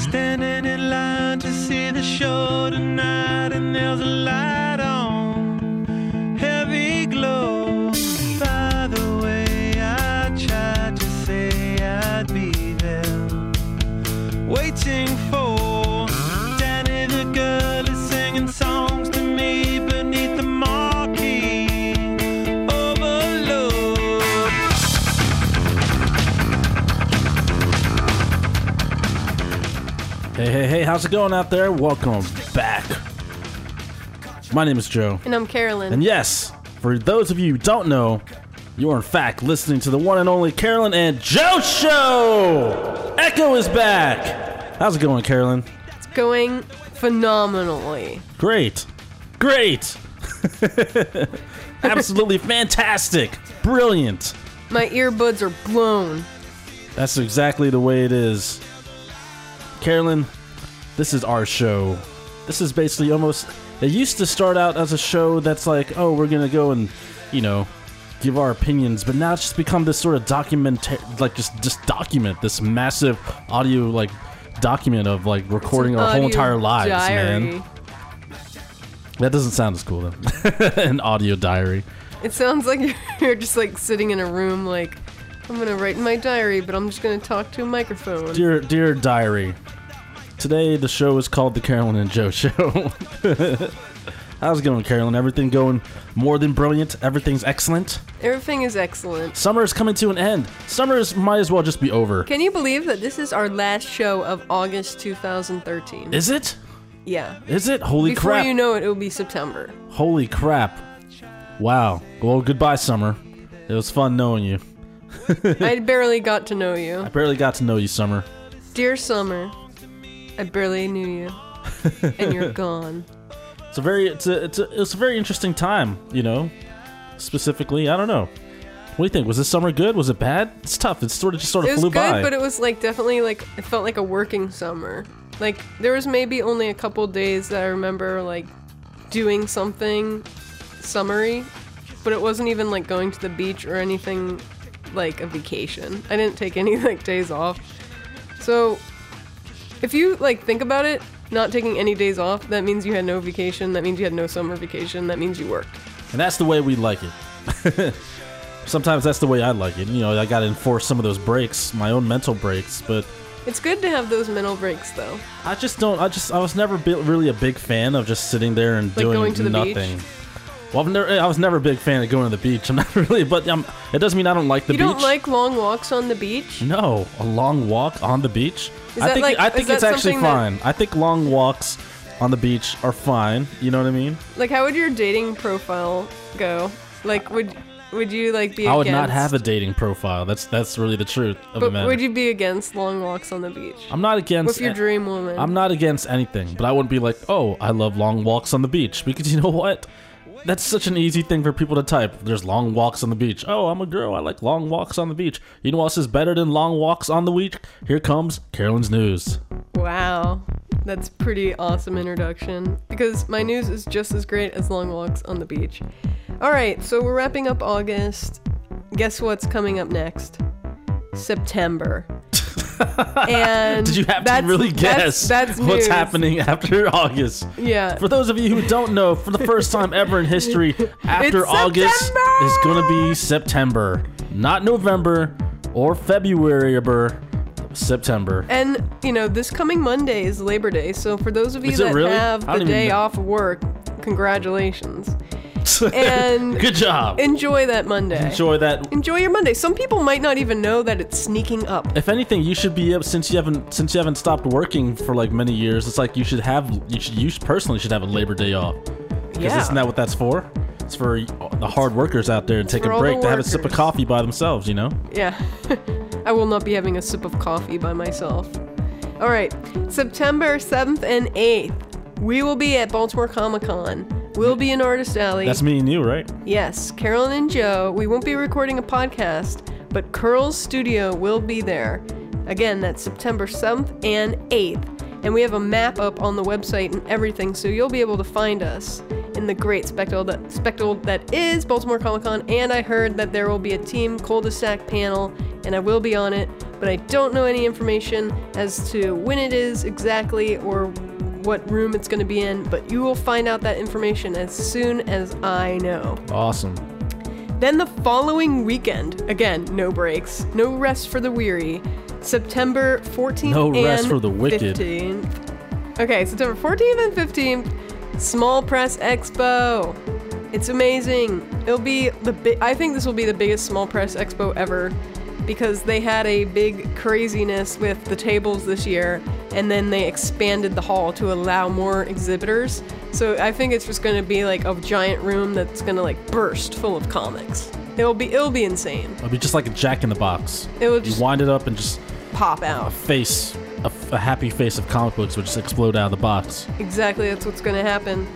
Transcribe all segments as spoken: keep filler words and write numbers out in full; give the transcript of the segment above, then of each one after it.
standing in line to see the show tonight, and there's a light on, heavy glow. By the way, I tried to say I'd be there, waiting for Danny the girl is singing songs to me beneath the marquee overload. Hey, hey, hey, how's it going out there? Welcome back. My name is Joe. And I'm Carolyn. And yes, for those of you who don't know, you are in fact listening to the one and only Carolyn and Joe Show! Echo is back! How's it going, Carolyn? It's going phenomenally. Great. Great. Absolutely fantastic. Brilliant. My earbuds are blown. That's exactly the way it is. Carolyn, this is our show. This is basically almost... It used to start out as a show that's like, oh, we're going to go and, you know, give our opinions, but now it's just become this sort of document, like just, just document, this massive audio, like, document of, like, recording our whole entire lives, diary. man. That doesn't sound as cool, though. An audio diary. It sounds like you're just, like, sitting in a room, like, I'm going to write in my diary, but I'm just going to talk to a microphone. Dear, dear diary, today the show is called The Carolyn and Joe Show. How's it going, Carolyn? Everything going more than brilliant? Everything's excellent? Everything is excellent. Summer is coming to an end. Summer is, might as well just be over. Can you believe that this is our last show of August two thousand thirteen? Is it? Yeah. Is it? Holy Before crap. you know it, it will be September. Holy crap. Wow. Well, goodbye, Summer. It was fun knowing you. I barely got to know you. I barely got to know you, Summer. Dear Summer, I barely knew you, and you're gone. It's a very, it's a, it's a, it's a very interesting time, you know. Specifically, I don't know. What do you think? Was this summer good? Was it bad? It's tough. It sort of just sort of It was flew good, by. but it was like definitely like it felt like a working summer. Like there was maybe only a couple days that I remember like doing something summery, but it wasn't even like going to the beach or anything like a vacation. I didn't take any like days off. So if you like think about it, not taking any days off, that means you had no vacation, that means you had no summer vacation, that means you worked. And that's the way we like it. Sometimes that's the way I like it. You know, I gotta enforce some of those breaks, my own mental breaks, but It's good to have those mental breaks though. I just don't, I just, I was never bi- really a big fan of just sitting there and Like doing going to the nothing. beach? Well, I've never, I was never a big fan of going to the beach. I'm not really, but um, it doesn't mean I don't like the You beach. don't like long walks on the beach? No, a long walk on the beach. Is I that think like- I think is it's that actually something that- fine. I think long walks on the beach are fine. You know what I mean? Like, how would your dating profile go? Like, would would you like be? I would against, not have a dating profile. That's that's really the truth of the But matter. would you be against long walks on the beach I'm not against. with your a- dream woman? I'm not against anything, but I wouldn't be like, oh, I love long walks on the beach, because you know what? That's such an easy thing for people to type. There's long walks on the beach. Oh, I'm a girl. I like long walks on the beach. You know what else is better than long walks on the beach? Here comes Carolyn's news. Wow, that's pretty awesome introduction. Because my news is just as great as long walks on the beach. All right, so we're wrapping up August. Guess what's coming up next? September. And Did you have that's, to really guess that's, that's what's news. happening after August? Yeah. For those of you who don't know, for the first time ever in history, after It's August September! is going to be September. Not November or February, but September. And, you know, this coming Monday is Labor Day, so for those of you Is it that really? have I the don't even day know. off of work, congratulations. And Good job. enjoy that Monday. Enjoy that. Enjoy your Monday. Some people might not even know that it's sneaking up. If anything, you should be able, since you haven't since you haven't stopped working for like many years. It's like you should have you should you personally should have a Labor Day off. Because Yeah. isn't that what that's for? It's for the hard workers out there to take for a all break the to have a sip of workers. coffee by themselves. You know. Yeah. I will not be having a sip of coffee by myself. All right. September seventh and eighth, we will be at Baltimore Comic Con. We'll be in Artist Alley. That's me and you, right? Yes, Carolyn and Joe. We won't be recording a podcast, but Curl's Studio will be there. Again, that's September seventh and eighth. And we have a map up on the website and everything, so you'll be able to find us in the great spectacle that, spectacle that is Baltimore Comic Con. And I heard that there will be a Team Cul-de-sac panel, and I will be on it. but I don't know any information as to when it is exactly or what room it's going to be in, but you will find out that information as soon as I know. Awesome. Then the following weekend, again, no breaks, no rest for the weary, September fourteenth No rest and for the wicked. fifteenth. Okay, September fourteenth and fifteenth, Small Press Expo. It's amazing. It'll be the bi- I think this will be the biggest Small Press Expo ever because they had a big craziness with the tables this year and then they expanded the hall to allow more exhibitors. So I think it's just going to be like a giant room that's going to like burst full of comics. It'll be it'll be insane. It'll be just like a Jack in the Box. It will You just wind it up and just pop a out. face, a, a happy face of comic books would just explode out of the box. Exactly, that's what's going to happen.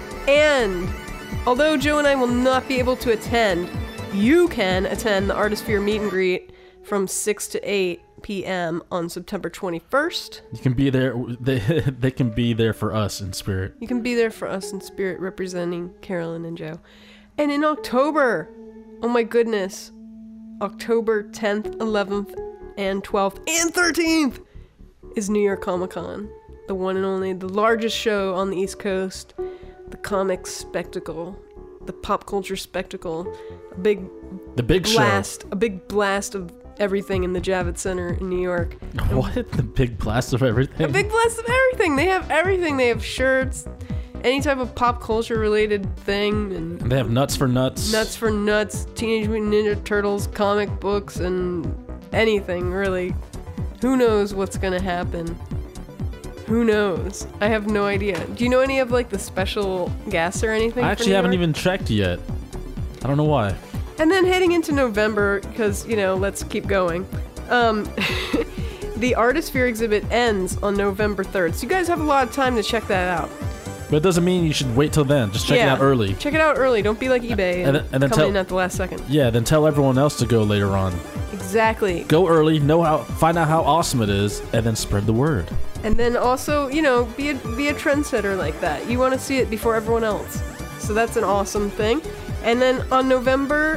And although Joe and I will not be able to attend, you can attend the Artisphere meet and greet from six to eight p.m. on September twenty-first. You can be there. They, they can be there for us in spirit. You can be there for us in spirit representing Carolyn and Joe. And in October, oh my goodness, October tenth, eleventh, and twelfth, and thirteenth is New York Comic Con. The one and only, the largest show on the East Coast. The comic spectacle. The pop culture spectacle. A big The big blast. A big blast of everything in the Javits Center in New York. show. What? The big blast of everything? A big blast of everything. They have everything. They have shirts, any type of pop culture related thing, and And they have nuts for nuts. nuts for nuts, Teenage Mutant Ninja Turtles, comic books, and anything really. Who knows what's gonna happen? Who knows? I have no idea. Do you know any of like the special guests or anything? I for actually New haven't York? even checked yet. I don't know why. And then heading into November, because, you know, let's keep going. Um, the Artisphere exhibit ends on November third. So you guys have a lot of time to check that out. But it doesn't mean you should wait till then. Just check Yeah. it out early. Check it out early. Don't be like eBay and, And then- and then come tell- in at the last second. Yeah, then tell everyone else to go later on. Exactly. Go early, know how, find out how awesome it is, and then spread the word. And then also, you know, be a, be a trendsetter like that. You want to see it before everyone else. So that's an awesome thing. And then on November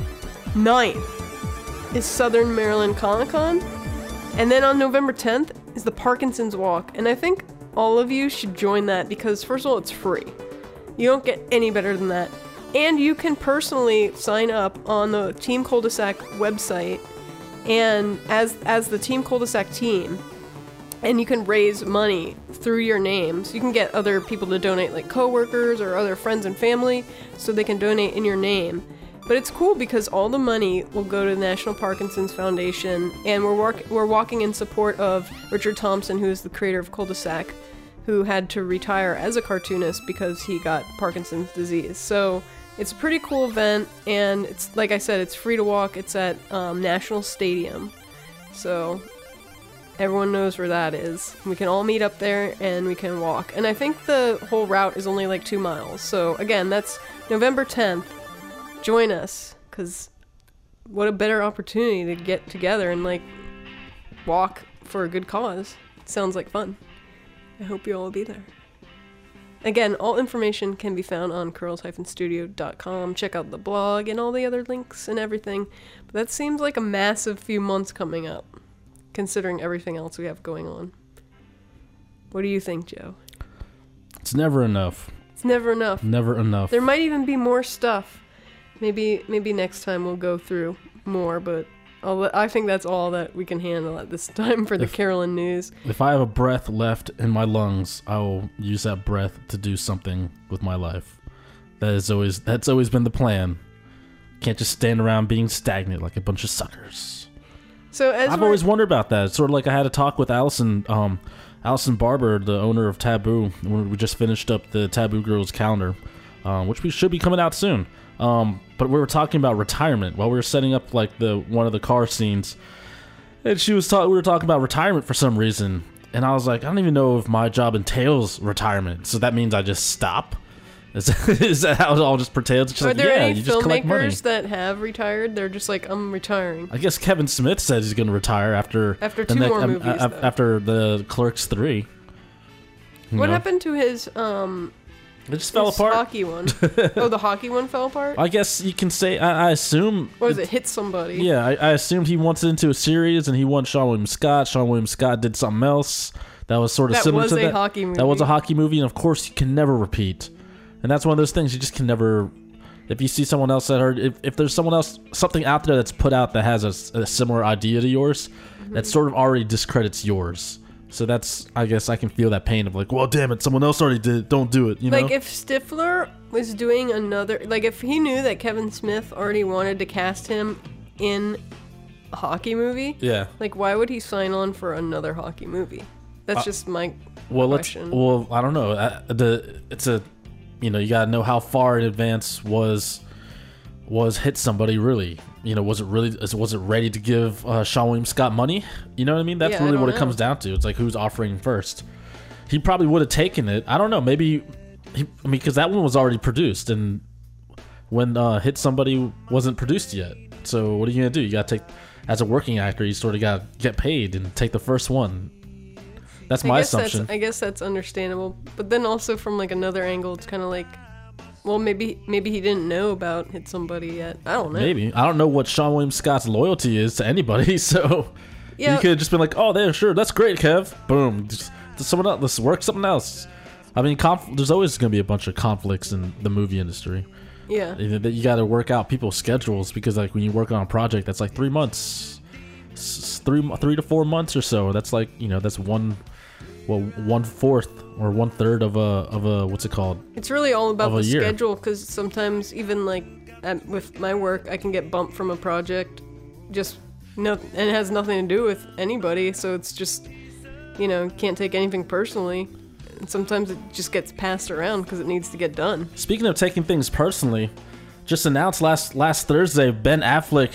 ninth is Southern Maryland Comic Con. And then on November tenth is the Parkinson's Walk. And I think all of you should join that because, first of all, it's free. You don't get any better than that. And you can personally sign up on the Team Cul-de-sac website and as as the Team Cul-de-sac team. And you can raise money through your names. You can get other people to donate, like coworkers or other friends and family, so they can donate in your name. But it's cool because all the money will go to the National Parkinson's Foundation, and we're walk- we're walking in support of Richard Thompson, who is the creator of Cul-de-sac, who had to retire as a cartoonist because he got Parkinson's disease. So it's a pretty cool event, and it's like I said, it's free to walk. It's at um, National Stadium, so everyone knows where that is. We can all meet up there and we can walk. And I think the whole route is only like two miles. So again, that's November tenth. Join us, because what a better opportunity to get together and like walk for a good cause. It sounds like fun. I hope you all will be there. Again, all information can be found on curls dash studio dot com. Check out the blog and all the other links and everything. But that seems like a massive few months coming up, considering everything else we have going on. What do you think, Joe? It's never enough. It's never enough. Never enough. There might even be more stuff. Maybe maybe next time we'll go through more, but I'll let, I think that's all that we can handle at this time for the If- Carolyn News. If I have a breath left in my lungs, I will use that breath to do something with my life. That is always that's always been the plan. Can't just stand around being stagnant like a bunch of suckers. So as I've we're- always wondered about that. It's sort of like I had a talk with Allison, um, Allison Barber, the owner of Taboo, when we just finished up the Taboo Girls calendar, um, which we should be coming out soon. Um, but we were talking about retirement while we were setting up like the one of the car scenes, and she was talking. We were talking about retirement for some reason, and I was like, I don't even know if my job entails retirement. So that means I just stop. Is, is that how it all just pertains? She's Are like, there yeah, any you just collect money. filmmakers that have retired? They're just like, I'm retiring. I guess Kevin Smith says he's going to retire after After the two next- more um, movies, uh, though. after the Clerks three. You What know? happened to his um It just fell This apart. hockey one. Oh, the hockey one fell apart? I guess you can say. I, I assume. Or was it hit somebody? Yeah, I, I assumed he wants it into a series, and he won Sean William Scott. Sean William Scott did something else that was sort of That similar was to a that. hockey movie. That was a hockey movie, and of course, you can never repeat. And that's one of those things you just can never. If you see someone else that heard, if, if there's someone else, something out there that's put out that has a, a similar idea to yours, Mm-hmm. that sort of already discredits yours. So that's, I guess, I can feel that pain of like, well, damn it, someone else already did it. Don't do it. You know? Like if Stifler was doing another, like if he knew that Kevin Smith already wanted to cast him in a hockey movie, yeah. like why would he sign on for another hockey movie? That's Uh, just my Well, question. let's. Well, I don't know. I, the it's a, you know, you gotta know how far in advance was was hit somebody really. You know, was it really? Was it ready to give uh, Sean William Scott money? You know what I mean? That's Yeah, I really don't what it know. comes down to. It's like who's offering first. He probably would have taken it. I don't know. Maybe. He, I mean, because that one was already produced, and when uh, Hit Somebody wasn't produced yet. So what are you gonna do? You gotta take, as a working actor, you sort of gotta get paid and take the first one. That's my I guess assumption. That's, I guess that's understandable. But then also from like another angle, it's kind of like, well, maybe maybe he didn't know about Hit Somebody yet. I don't know. Maybe. I don't know what Sean William Scott's loyalty is to anybody, so Yeah. he could have just been like, oh, there, sure, that's great, Kev. Boom. Just, just someone else, let's work something else. I mean, conf- there's always going to be a bunch of conflicts in the movie industry. Yeah. That you got to work out people's schedules because, like, when you work on a project that's like three months, s- three three to four months or so, that's like, you know, that's one, well, one fourth or one third of a of a what's it called? It's really all about Of a the year. schedule because sometimes even like at, with my work, I can get bumped from a project, just no, and it has nothing to do with anybody. So it's just, you know, can't take anything personally. And sometimes it just gets passed around because it needs to get done. Speaking of taking things personally, just announced last last Thursday, Ben Affleck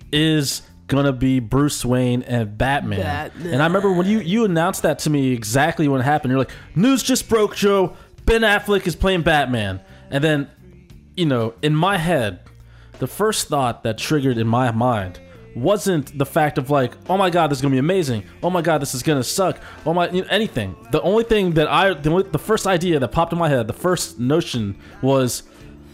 is gonna be Bruce Wayne and Batman. Batman. And I remember when you you announced that to me exactly when it happened. You're like, news just broke, Joe. Ben Affleck is playing Batman. And then, you know, in my head, the first thought that triggered in my mind wasn't the fact of like, oh my god, this is gonna be amazing. Oh my god, this is gonna suck. Oh my, you know, anything. The only thing that I, the, only, the first idea that popped in my head, the first notion was,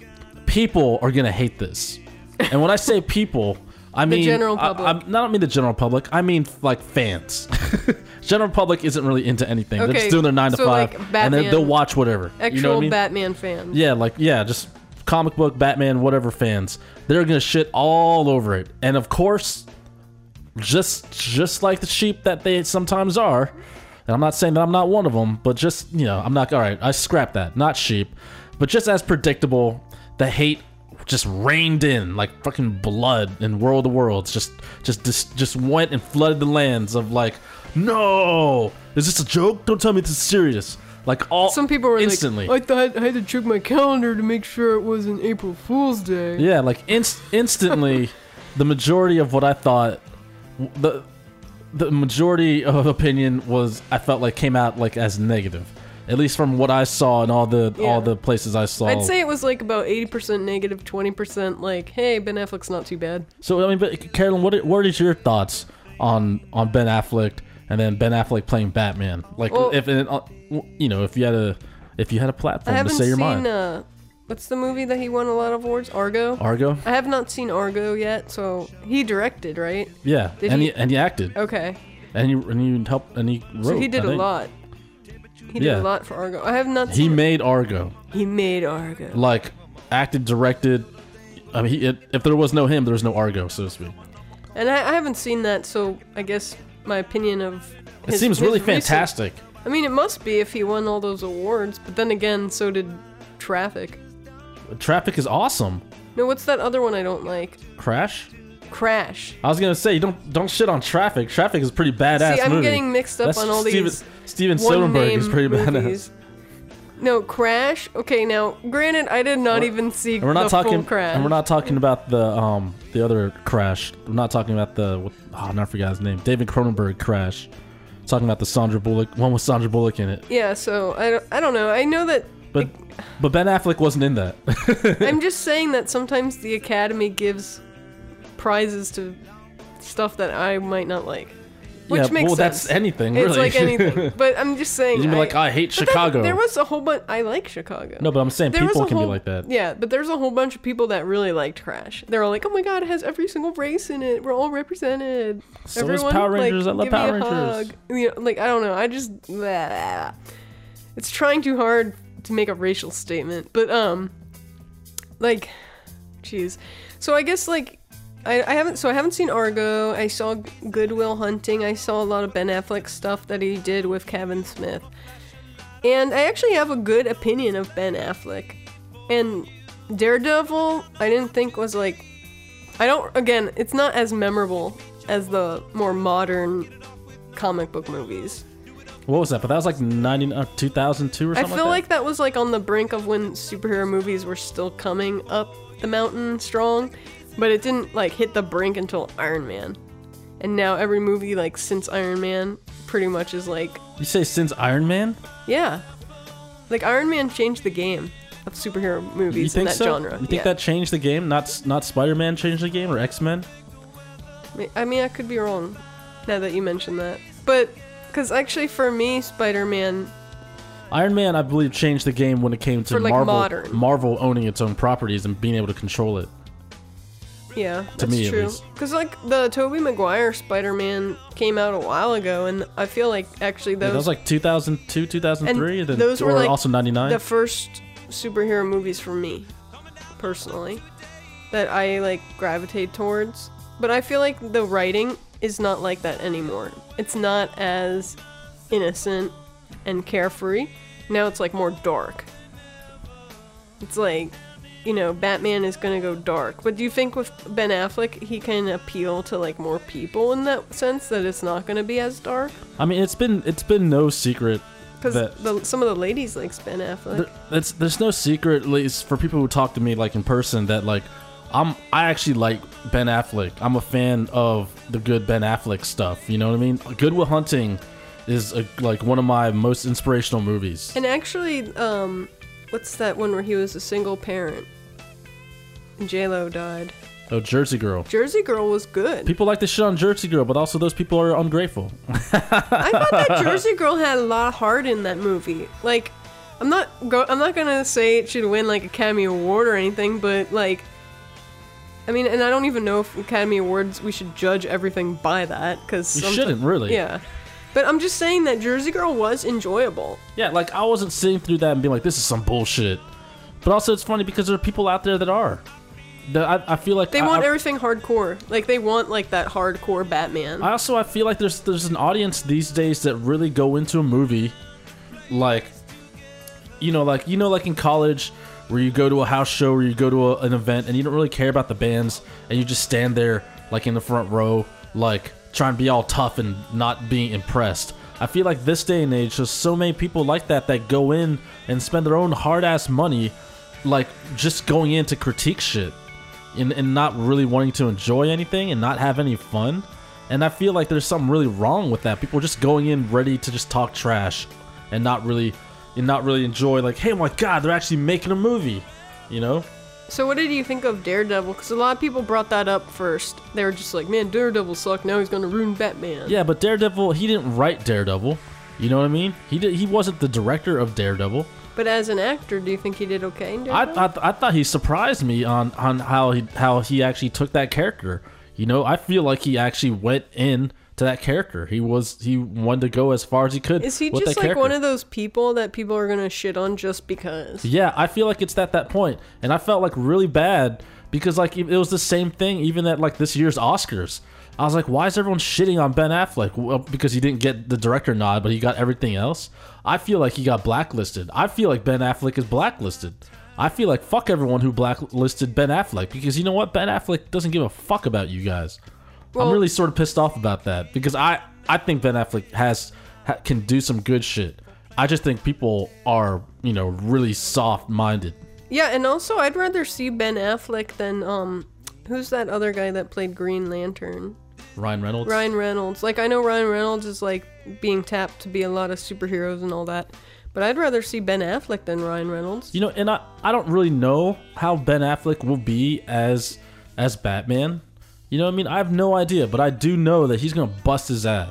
people are gonna hate this. And when I say people, I mean general I, public. I, I don't mean the general public. I mean like fans. General public isn't really into anything. They're Okay, just doing their nine to so, five, like, and Batman- then they'll watch whatever. Actual you know what I mean? Batman fans. Yeah, like yeah, just comic book, Batman, whatever fans. They're gonna shit all over it, and of course, just just like the sheep that they sometimes are. And I'm not saying that I'm not one of them, but just you know, I'm not all right. I scrap that, not sheep, but just as predictable, the hate just rained in like fucking blood in World of Worlds. Just just just just went and flooded the lands of like, no, is this a joke? Don't tell me this is serious. Like all Some people were instantly. like, I thought I had to check my calendar to make sure it wasn't April Fool's Day. Yeah, like inst- instantly, the majority of what I thought, the the majority of opinion was I felt like came out like as negative, at least from what I saw in all the Yeah. all the places I saw. I'd say it was like about eighty percent negative, twenty percent like, hey, Ben Affleck's not too bad. So I mean, but Carolyn, what are- what is your thoughts on on Ben Affleck and then Ben Affleck playing Batman? Like Well- if it, uh, you know if you had a if you had a I platform to haven't say your seen, mind, uh, what's the movie that he won a lot of awards? Argo? Argo, I have not seen Argo yet, so he directed, right? yeah, Did and he- he and he acted Okay. and he and he helped and he wrote. So he did I a think. lot. He did Yeah. a lot for Argo. I have not He seen made Argo. He made Argo. Like acted, directed. I mean, he, it, if there was no him, there was no Argo, so to speak. And I, I haven't seen that, so I guess my opinion of It his, seems his really recent- fantastic. I mean, it must be if he won all those awards, but then again, so did Traffic. Traffic is awesome. No, what's that other one I don't like? Crash. Crash. I was gonna say you don't don't shit on Traffic. Traffic is a pretty badass See, I'm movie. getting mixed up That's on all Steven, these Steven Soderbergh is one-name pretty movies. badass. No, Crash. Okay, now, granted, I did not We're- even see And we're not the talking. full Crash. And we're not talking about the um the other Crash. We're not talking about the what, oh, I forgot his name. David Cronenberg Crash. Talking about the Sandra Bullock one with Sandra Bullock in it. Yeah, so I don't, I don't know. I know that. But but Ben Affleck wasn't in that. I'm just saying that sometimes the Academy gives prizes to stuff that I might not like. which yeah, makes well, sense. that's anything, It's really. like anything. But I'm just saying. You'd be I- like, I hate but then Chicago. There was a whole bunch. I like Chicago. No, but I'm saying There was people a can be whole- like that. Yeah, but there's a whole bunch of people that really liked Crash. They're all like, "Oh my god, it has every single race in it. We're all represented." So is Power Rangers. I love give me Power a Rangers. hug. You know, like I don't know. I just blah. It's trying too hard to make a racial statement, but um, like, jeez. So I guess like. I, I haven't so I haven't seen Argo. I saw Good Will Hunting. I saw a lot of Ben Affleck stuff that he did with Kevin Smith. And I actually have a good opinion of Ben Affleck. And Daredevil, I didn't think was like I don't again, it's not as memorable as the more modern comic book movies. What was that? But that was like ninety, uh, two thousand two or I something feel like like that was like on the brink of when superhero movies were still coming up the mountain strong. But it didn't, like, hit the brink until Iron Man. And now every movie, like, since Iron Man pretty much is, like... that. You say since Iron Man? Yeah. Like, Iron Man changed the game of superhero movies You in think that so? genre. You think yeah. that changed the game? Not not Spider-Man changed the game or X-Men? I mean, I could be wrong, now that you mention that. But, because actually for me, Spider-Man... Iron Man, I believe, changed the game when it came to For, like, Marvel, modern. Marvel owning its own properties and being able to control it. Yeah, To that's me, at true. least. Because, like, the Tobey Maguire Spider-Man came out a while ago, and I feel like, actually, those... Yeah, that was like two thousand two, two thousand three, And then, those were, or like, also ninety-nine. the first superhero movies for me, personally, that I like gravitate towards. But I feel like the writing is not like that anymore. It's not as innocent and carefree. Now it's like more dark. It's like, you know, Batman is gonna go dark. But do you think with Ben Affleck he can appeal to like more people in that sense, that it's not gonna be as dark? I mean, it's been it's been no secret Because that the, some of the ladies likes Ben Affleck. there, it's, there's no secret, at least for people who talk to me like in person, that like I'm I actually like Ben Affleck. I'm a fan of the good Ben Affleck stuff. You know what I mean? Good Will Hunting is a, like one of my most inspirational movies. And actually, um, what's that one where he was a single parent? And J-Lo died. Oh, Jersey Girl. Jersey Girl was good. People like to shit on Jersey Girl, but also those people are ungrateful. I thought that Jersey Girl had a lot of heart in that movie. Like, I'm not go- I'm not gonna say it should win like Academy Award or anything, but like, I mean, and I don't even know if Academy Awards we should judge everything by that, because You shouldn't, really. Yeah, but I'm just saying that Jersey Girl was enjoyable. Yeah, like I wasn't sitting through that and being like, this is some bullshit. But also, it's funny because there are people out there that are. That I, I feel like They I, want I, everything hardcore. Like they want like that hardcore Batman. I also I feel like there's there's an audience these days that really go into a movie, like, you know, like you know, like in college where you go to a house show or you go to a, an event and you don't really care about the bands and you just stand there like in the front row, like trying to be all tough and not being impressed. I feel like this day and age, there's so many people like that that go in and spend their own hard ass money, like just going in to critique shit. And, and not really wanting to enjoy anything and not have any fun. And I feel like there's something really wrong with that. People are just going in ready to just talk trash and not really and not really enjoy, like, hey, my God, they're actually making a movie, you know? So what did you think of Daredevil? Because a lot of people brought that up first. They were just like, man, Daredevil sucked. Now he's going to ruin Batman. Yeah, but Daredevil, he didn't write Daredevil. You know what I mean? He did, he wasn't the director of Daredevil. But as an actor, do you think he did okay in I, Daredevil? I I thought he surprised me on, on how he how he actually took that character. You know, I feel like he actually went in to that character. He was he wanted to go as far as he could. Is he with just that like character. one of those people that people are going to shit on just because? Yeah, I feel like it's at that point, and I felt like really bad because like it was the same thing even at like this year's Oscars. I was like, why is everyone shitting on Ben Affleck? Well, because he didn't get the director nod, but he got everything else. I feel like he got blacklisted. I feel like Ben Affleck is blacklisted. I feel like fuck everyone who blacklisted Ben Affleck, because you know what? Ben Affleck doesn't give a fuck about you guys. Well- I'm really sort of pissed off about that because I, I think Ben Affleck has ha, can do some good shit. I just think people are, you know, really soft-minded. Yeah, and also I'd rather see Ben Affleck than, um, who's that other guy that played Green Lantern? Ryan Reynolds. Ryan Reynolds. Like, I know Ryan Reynolds is, like, being tapped to be a lot of superheroes and all that. But I'd rather see Ben Affleck than Ryan Reynolds. You know, and I, I don't really know how Ben Affleck will be as as Batman. You know what I mean? I have no idea, but I do know that he's going to bust his ass.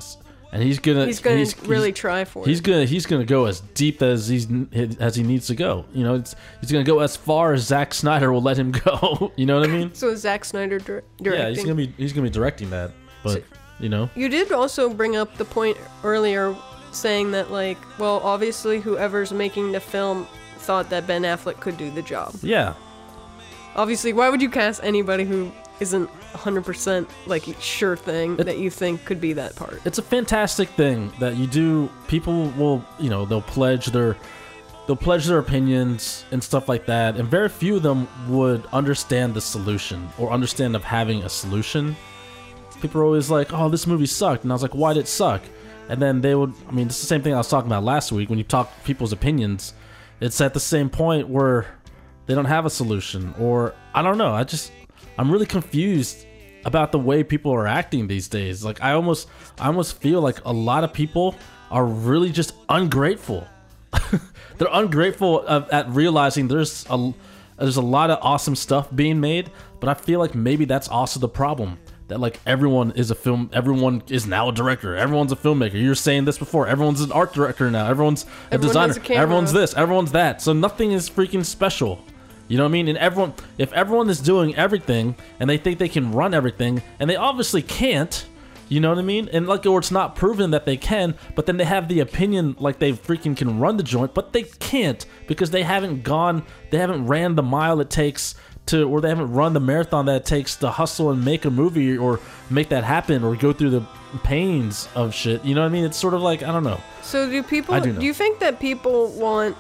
and he's gonna He's gonna he's, really he's, try for he's it. gonna he's gonna go as deep as he's as he needs to go. You know, it's, he's gonna go as far as Zack Snyder will let him go. You know what I mean? So is Zack Snyder dir- directing? Yeah, he's gonna be he's gonna be directing that. But So- you know, You did also bring up the point earlier saying that, like, well, obviously whoever's making the film thought that Ben Affleck could do the job. yeah, Obviously, why would you cast anybody who isn't one hundred percent, like, sure thing It- that you think could be that part? it's a fantastic thing that you do. People will, you know, they'll pledge their they'll pledge their opinions and stuff like that, and very few of them would understand the solution or understand of having a solution. People are always like, "Oh, this movie sucked," and I was like, "Why did it suck?" And then they would, I mean, it's the same thing I was talking about last week when you talk people's opinions. It's at the same point where they don't have a solution, or I don't know. I just, I'm really confused about the way people are acting these days. Like, I almost, I almost feel like a lot of people are really just ungrateful. They're ungrateful of, at realizing there's a, there's a lot of awesome stuff being made, but I feel like maybe that's also the problem. That like everyone is a film, everyone is now a director, everyone's a filmmaker. You were saying this before. Everyone's an art director now. Everyone's a Everyone designer. has a camera. Everyone's this. Everyone's that. So nothing is freaking special. You know what I mean? And everyone, if everyone is doing everything and they think they can run everything, and they obviously can't. You know what I mean? And like, or it's not proven that they can, but then they have the opinion like they freaking can run the joint, but they can't because they haven't gone, they haven't ran the mile it takes to, or they haven't run the marathon that it takes to hustle and make a movie or make that happen or go through the pains of shit. You know what I mean? It's sort of like, I don't know. So do people, I do do, know. you think that people want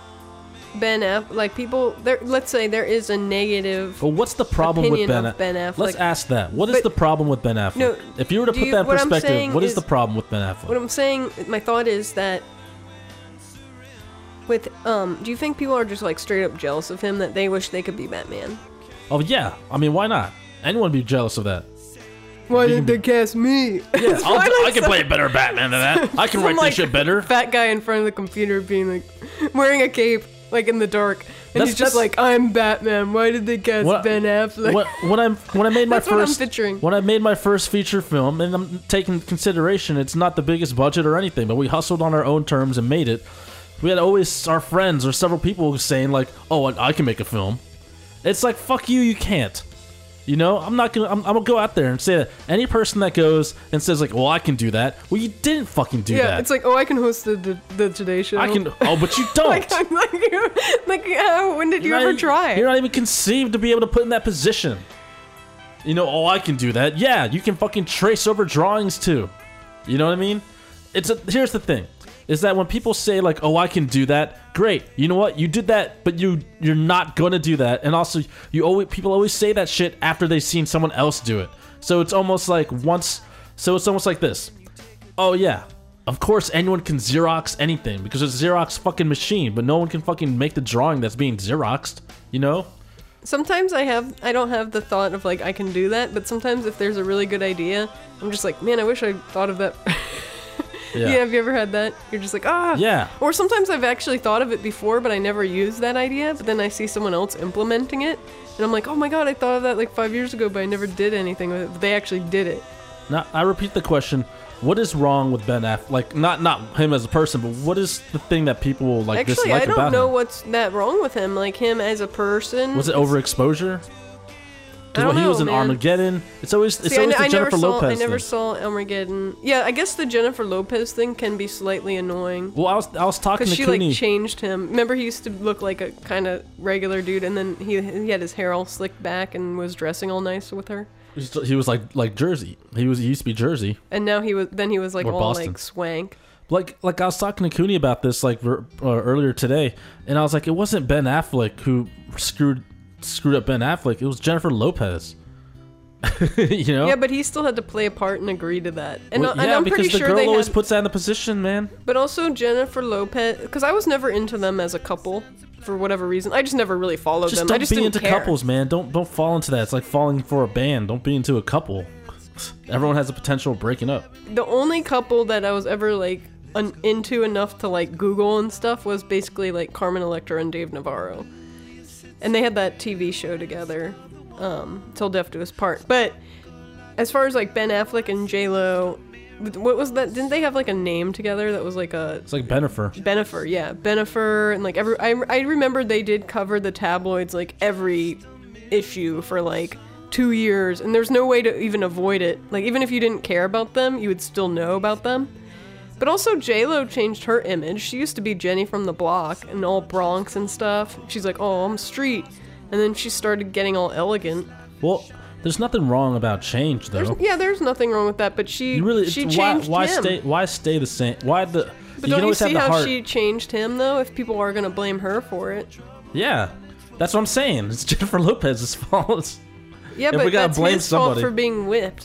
Ben Affleck, like people, there, let's say there is a negative, But what's the problem with opinion Ben, of Ben Affleck. Let's ask that. What is But- the problem with Ben Affleck? No, if you were to do put you- that in what I'm perspective, saying what is is- the problem with Ben Affleck? what I'm saying, my thought is that with, um, do you think people are just like straight up jealous of him that they wish they could be Batman? Oh yeah, I mean, why not? Anyone would be jealous of that. Why did they cast me? Yeah, I'll, I can play a better Batman than that. I can Some, write like, this shit better. Fat guy in front of the computer being like, wearing a cape, like in the dark. And That's he's just just- like, I'm Batman. Why did they cast What- Ben Affleck? When, when I when I made my That's what I'm first picturing. when I made my first feature film, and I'm taking consideration, it's not the biggest budget or anything, but we hustled on our own terms and made it. We had always our friends or several people saying like, "Oh, I, I can make a film." It's like, fuck you, you can't. You know, I'm not gonna. I'm, I'm gonna go out there and say that any person that goes and says like, "Well, I can do that," well, you didn't fucking do yeah, that. it's like, oh, I can host the the, the Today Show. I can. Oh, but you don't. like, I'm like, you like, how, when did you You're ever not- try? You're not even conceived to be able to put in that position. You know, oh, I can do that. Yeah, you can fucking trace over drawings too. You know what I mean? It's a, here's the thing, is that when people say like, oh, I can do that, great. You know what? You did that, but you you're not gonna do that. And also, you always people always say that shit after they've seen someone else do it. So it's almost like once. So it's almost like this. Oh yeah. Of course, anyone can Xerox anything because it's a Xerox fucking machine, but no one can fucking make the drawing that's being Xeroxed, you know? Sometimes I have, I don't have the thought of like, I can do that, but sometimes if there's a really good idea, I'm just like, man, I wish I thought of that. Yeah. Yeah, have you ever had that? You're just like, ah. Yeah. Or sometimes I've actually thought of it before, but I never used that idea, but then I see someone else implementing it, and I'm like, oh my god, I thought of that like five years ago, but I never did anything with it. But they actually did it. Now, I repeat the question. What is wrong with Ben Affleck? Like, not not him as a person, but what is the thing that people like Actually, dislike I don't about know him? what's that wrong with him. Like him as a person. Was it overexposure? I don't Because he was know, in man. Armageddon. It's always it's See, I, always ne- the I never Jennifer saw. Lopez I never thing. saw Armageddon. Yeah, I guess the Jennifer Lopez thing can be slightly annoying. Well, I was I was talking Because to she Cooney. like changed him. Remember, he used to look like a kind of regular dude, and then he he had his hair all slicked back and was dressing all nice with her. he was like like Jersey. He was he used to be Jersey. And now he was then he was like Or all Boston. like swank. Like like I was talking to Cooney about this like ver- uh, earlier today, and I was like, it wasn't Ben Affleck who screwed screwed up Ben Affleck. It was Jennifer Lopez. You know? Yeah, but he still had to play a part and agree to that. And, Well, I- and yeah, I'm because pretty the sure girl they always had, puts that in the position, man. but also Jennifer Lopez, because I was never into them as a couple for whatever reason. I just never really followed Just them. don't I just be didn't into care. couples, man. Don't don't fall into that. It's like falling for a band. Don't be into a couple. Everyone has the potential of breaking up. The only couple that I was ever like un- into enough to like Google and stuff was basically like Carmen Electra and Dave Navarro, and they had that T V show together, um, Till Death Do Us Part. But as far as like Ben Affleck and J Lo, what was that? Didn't they have like a name together that was like a It's like Bennifer. Bennifer? Yeah, Bennifer, and like every I I remember they did cover the tabloids like every issue for like two years, and there's no way to even avoid it. Like even if you didn't care about them, you would still know about them. But also J-Lo changed her image. She used to be Jenny from the Block and all Bronx and stuff. She's like, oh, I'm street. And then she started getting all elegant. Well, there's nothing wrong about change, though. There's, yeah, there's nothing wrong with that, but she you really, she why, changed why him. stay? Why stay the same? Why the? But you don't can you always have see the how heart. she changed him, though, if people are going to blame her for it? Yeah, that's what I'm saying. It's Jennifer Lopez's fault. Yeah, If but we gotta that's blame his somebody. fault for being whipped.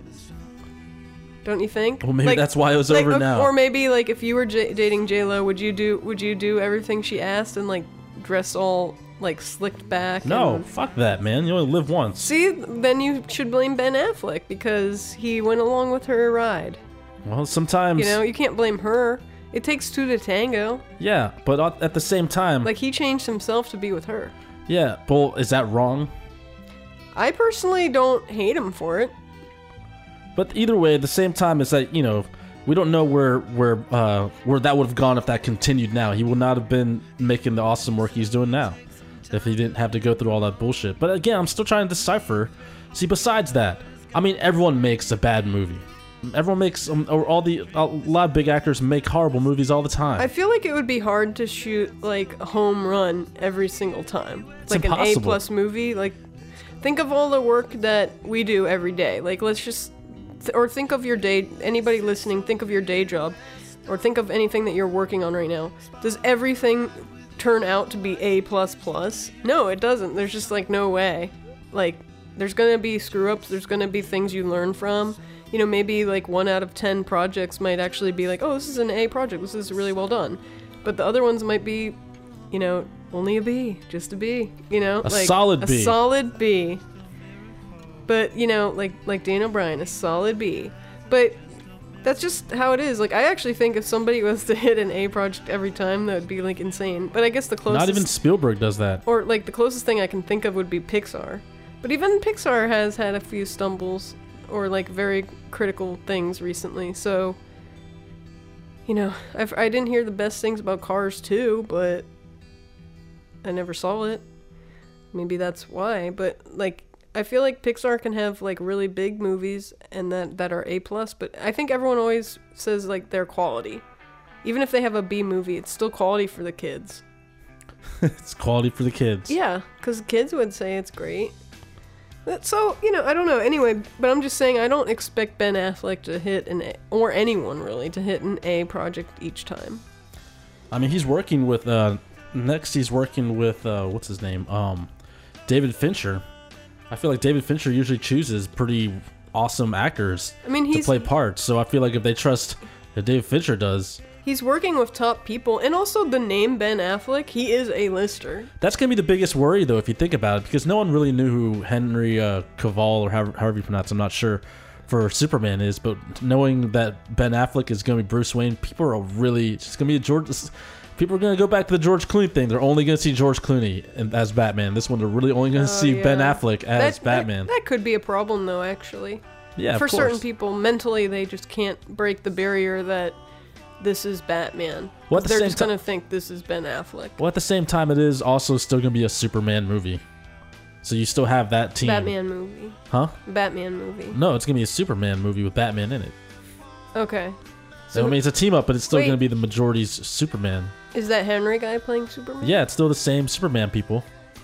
Don't you think? Well, maybe that's why it was over okay, now. Or maybe, like, if you were j- dating J-Lo, would you do would you do everything she asked and, like, dress all, like, slicked back? No, and... fuck that, man. You only live once. See, then you should blame Ben Affleck because he went along with her ride. Well, sometimes. You know, you can't blame her. It takes two to tango. Yeah, but at- at the same time. Like, he changed himself to be with her. Yeah, well, is that wrong? I personally don't hate him for it. But either way, at the same time, it's like, you know, we don't know where where uh, where that would have gone if that continued now. He would not have been making the awesome work he's doing now if he didn't have to go through all that bullshit. But again, I'm still trying to decipher. See, besides that, I mean, everyone makes a bad movie. Everyone makes, um, or all the, a lot of big actors make horrible movies all the time. I feel like it would be hard to shoot, like, a home run every single time. It's like impossible. an A-plus movie. Like, think of all the work that we do every day. Like, let's just, th- or think of your day, anybody listening, think of your day job, or think of anything that you're working on right now. Does everything turn out to be A++? No, it doesn't. There's just, like, no way. Like, there's gonna be screw-ups, there's gonna be things you learn from. You know, maybe like one out of ten projects might actually be like, oh, this is an A project, this is really well done. But the other ones might be, you know, only a B, just a B, you know? A like, solid a B. A solid B. But, you know, like like Dan O'Brien, a solid B. But that's just how it is. Like, I actually think if somebody was to hit an A project every time, that would be, like, insane. But I guess the closest... Not even Spielberg does that. Or, like, the closest thing I can think of would be Pixar. But even Pixar has had a few stumbles or like very critical things recently. So, you know, I've, I didn't hear the best things about Cars two, but I never saw it. Maybe that's why. But like, I feel like Pixar can have like really big movies and that that are A plus. But I think everyone always says like they're quality. Even if they have a B movie, it's still quality for the kids. It's quality for the kids. Yeah, because kids would say it's great. So, you know, I don't know. Anyway, but I'm just saying I don't expect Ben Affleck to hit an A, or anyone really, to hit an A project each time. I mean, he's working with, uh, next he's working with, uh, what's his name? Um, David Fincher. I feel like David Fincher usually chooses pretty awesome actors I mean, he's, to play parts. So I feel like if they trust that David Fincher does... He's working with top people, and also the name Ben Affleck, he is a lister. That's going to be the biggest worry, though, if you think about it, because no one really knew who Henry uh, Cavill, or however, however you pronounce it, I'm not sure, for Superman is, but knowing that Ben Affleck is going to be Bruce Wayne, people are really, it's going to be a George, people are going to go back to the George Clooney thing. They're only going to see George Clooney as Batman. This one, they're really only going to Oh, see yeah. Ben Affleck as that, Batman. That, that could be a problem, though, actually. Yeah, For of course. certain people, mentally, they just can't break the barrier that this is Batman. Well, at the They're same just ti- going to think this is Ben Affleck. Well, at the same time, it is also still going to be a Superman movie. So you still have that team. Batman movie. Huh? Batman movie. No, it's going to be a Superman movie with Batman in it. Okay. So, I mean, it's a team up, but it's still Wait. going to be the majority's Superman. Is that Henry guy playing Superman? Yeah, it's still the same Superman people.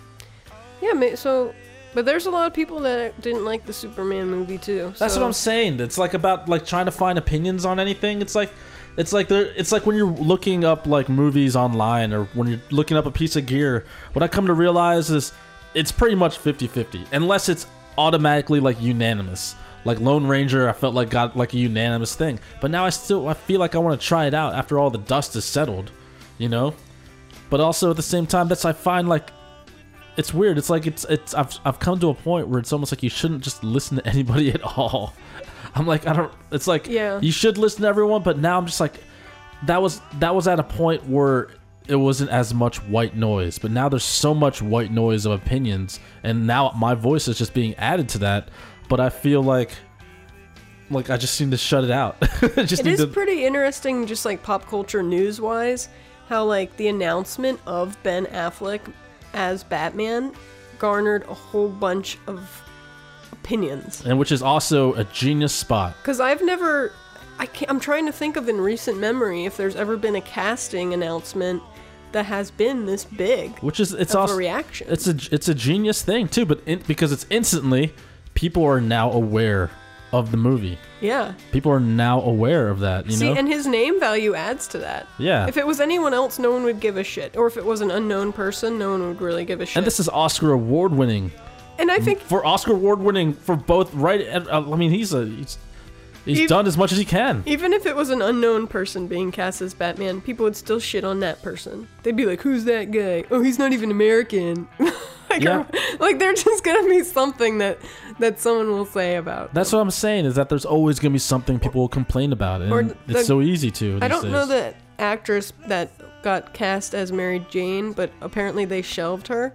Yeah, ma- so... But there's a lot of people that didn't like the Superman movie, too. That's so- what I'm saying. It's like about like trying to find opinions on anything. It's like it's like there it's like when you're looking up like movies online or when you're looking up a piece of gear. What I come to realize is it's pretty much fifty-fifty unless it's automatically like unanimous. Like Lone Ranger, I felt like got like a unanimous thing. But now I still I feel like I want to try it out after all the dust is settled, you know? But also at the same time that's I find like it's weird. It's like it's it's I've I've come to a point where it's almost like you shouldn't just listen to anybody at all. I'm like I don't. It's like Yeah. you should listen to everyone, but now I'm just like that was that was at a point where it wasn't as much white noise, but now there's so much white noise of opinions, and now my voice is just being added to that. But I feel like like I just seem to shut it out. just It need is to, pretty interesting, just like pop culture news wise, how like the announcement of Ben Affleck as Batman garnered a whole bunch of opinions. and which is also a genius spot. Because I've never, I can't, I'm trying to think of in recent memory if there's ever been a casting announcement that has been this big Which is it's of also a reaction. it's a it's a genius thing too, but in, because it's instantly people are now aware of the movie. Yeah. People are now aware of that. You See, know. and his name value adds to that. Yeah. If it was anyone else, no one would give a shit. Or if it was an unknown person, no one would really give a shit. and this is Oscar award winning. And I think For Oscar award winning for both right. and- uh, I mean, he's a he's, he's Ev- done as much as he can. even if it was an unknown person being cast as Batman, people would still shit on that person. They'd be like, "Who's that guy? Oh, he's not even American." like, Yeah. or- like they're just gonna be something that that someone will say about. That's them. what I'm saying is that there's always gonna be something people will complain about, and Or it's the- so easy to. I these don't know days. the actress that got cast as Mary Jane, but apparently they shelved her.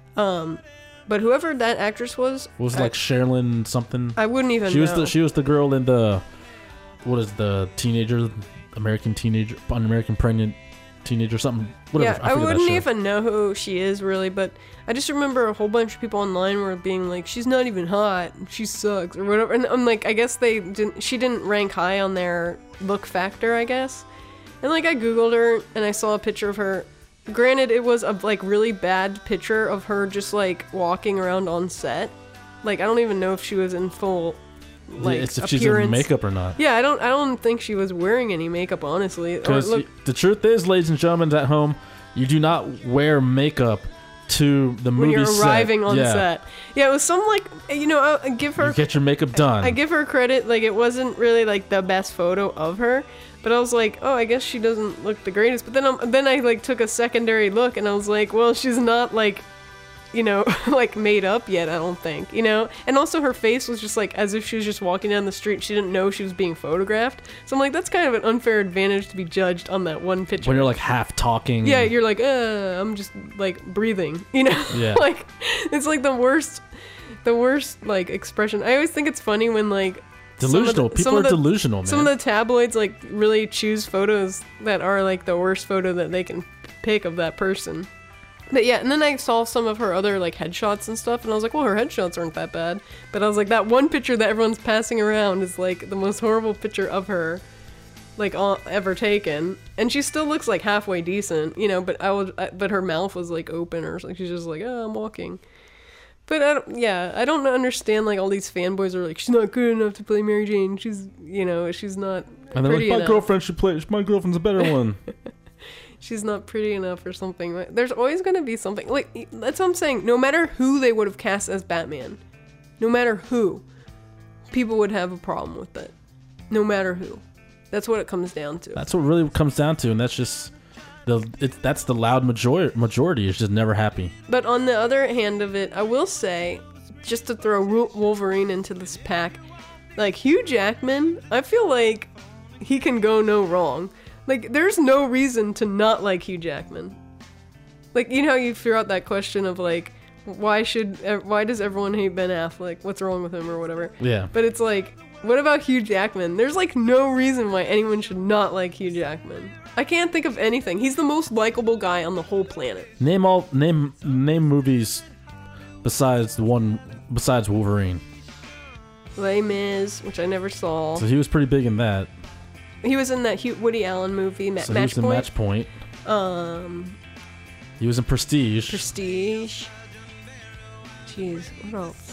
Um, but whoever that actress was, It was I, like Sherilyn something. I wouldn't even She was know. the she was the girl in the what is the teenager American teenager an American pregnant teenager something whatever. yeah, I, forget that wouldn't show. even know who she is really, but I just remember a whole bunch of people online were being like, "She's not even hot, she sucks," or whatever. And I'm like, I guess they didn't. She didn't rank high on their look factor, I guess. And like, I googled her and I saw a picture of her. Granted, it was a like really bad picture of her just like walking around on set. Like, I don't even know if she was in full like Yeah, it's if appearance. she's in makeup or not. Yeah, I don't. I don't think she was wearing any makeup, honestly. Or Because look, the truth is, ladies and gentlemen at home, you do not wear makeup to the movie when you're set. arriving on yeah. set. Yeah, it was some like, you know, I, I give her You get your makeup done. I give her credit, like it wasn't really like the best photo of her, but I was like, oh, I guess she doesn't look the greatest. But then I'm, then I like took a secondary look and I was like, well, she's not like, you know, like made up yet, I don't think, you know? And also her face was just like as if she was just walking down the street. She didn't know she was being photographed. So I'm like, that's kind of an unfair advantage to be judged on that one picture. when you're like half talking. Yeah, you're like, uh, I'm just like breathing, you know? Yeah. Like, it's like the worst, the worst like expression. I always think it's funny when like delusional. some of the- People some are of the- delusional, man. Some of the tabloids like really choose photos that are like the worst photo that they can pick of that person. But yeah, and then I saw some of her other like headshots and stuff, and I was like, well, her headshots aren't that bad. But I was like, that one picture that everyone's passing around is like the most horrible picture of her, like all, ever taken. And she still looks like halfway decent, you know. But I would, I, but her mouth was like open, or like she's just like, oh, I'm walking. But I don't, yeah, I don't understand like all these fanboys are like, she's not good enough to play Mary Jane. She's, you know, she's not and they're like, pretty my enough. girlfriend should play. My girlfriend's a better one. She's not pretty enough or something. There's always going to be something. Like, that's what I'm saying. No matter who they would have cast as Batman, no matter who, people would have a problem with it. No matter who. That's what it comes down to. That's what really comes down to, and that's just the it's that's the loud major- majority is just never happy. But on the other hand of it, I will say, just to throw Ru- Wolverine into this pack, like Hugh Jackman, I feel like he can go no wrong. Like, there's no reason to not like Hugh Jackman. Like, you know how you threw out that question of like, why should, why does everyone hate Ben Affleck? What's wrong with him or whatever? Yeah. But it's like, what about Hugh Jackman? There's like no reason why anyone should not like Hugh Jackman. I can't think of anything. He's the most likable guy on the whole planet. Name all name name movies besides the one besides Wolverine. Les Mis, which I never saw. So he was pretty big in that. He was in that Hugh, Woody Allen movie, Ma- So Match he was in Point. Match Point. Um, He was in Prestige. Prestige. Jeez, what else?